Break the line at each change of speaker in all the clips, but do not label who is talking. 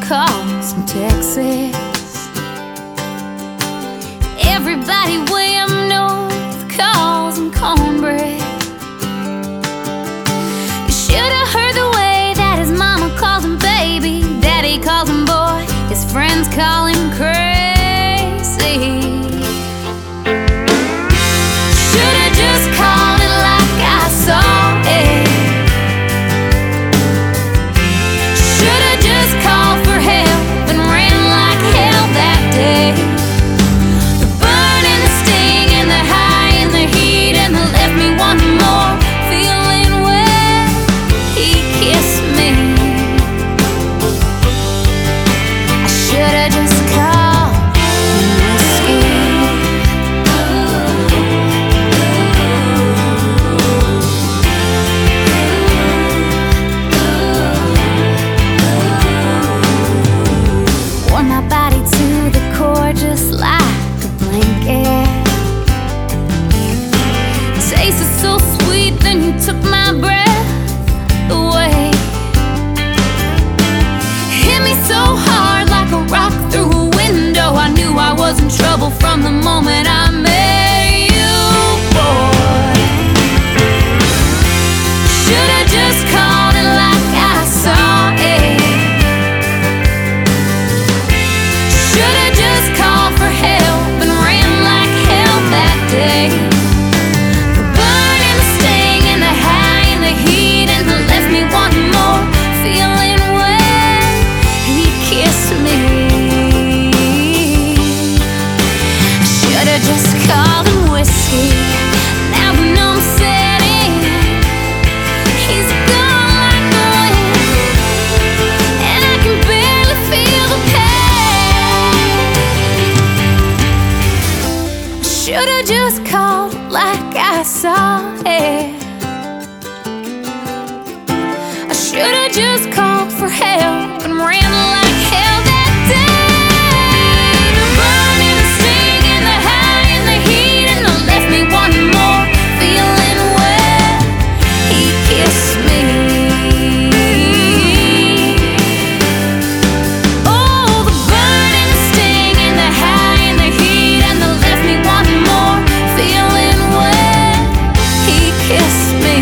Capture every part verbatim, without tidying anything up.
calls from Texas. Everybody way up north calls him cornbread. You should have heard the way that his mama calls him baby, daddy calls him boy, his friends call him crazy. Should've just called it like I saw it. Should've just called for help and ran like hell that day. The burn and the sting and the high and the heat and the left me wanting more, feeling wet. He kissed me. I should've just called him whiskey. Wore my body to the core just like a blanket. Tasted so sweet, then you took my breath away. Hit me so hard like a rock through a window. I knew I was in trouble from the moment I met you, boy. Should've just called it like I saw it. Should've just called for help and ran like hell that day. The burn and the sting and the high and the heat and the left me wanting more, feeling wet. He kissed me. I should've just called him whiskey. Now the numb's setting. He's gone like the wind, and I can barely feel the pain. I should've just called like I saw it. I should've just called for help and ran like hell that day. The burn and the sting and the high and the heat and the left me wanting more, feeling wet. He kissed me. Oh, the burn and the sting and the high and the heat and the left me wanting more, feeling wet. He kissed me.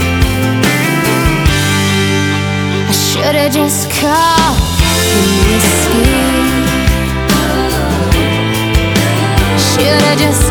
I should've just called him whiskey. Should've just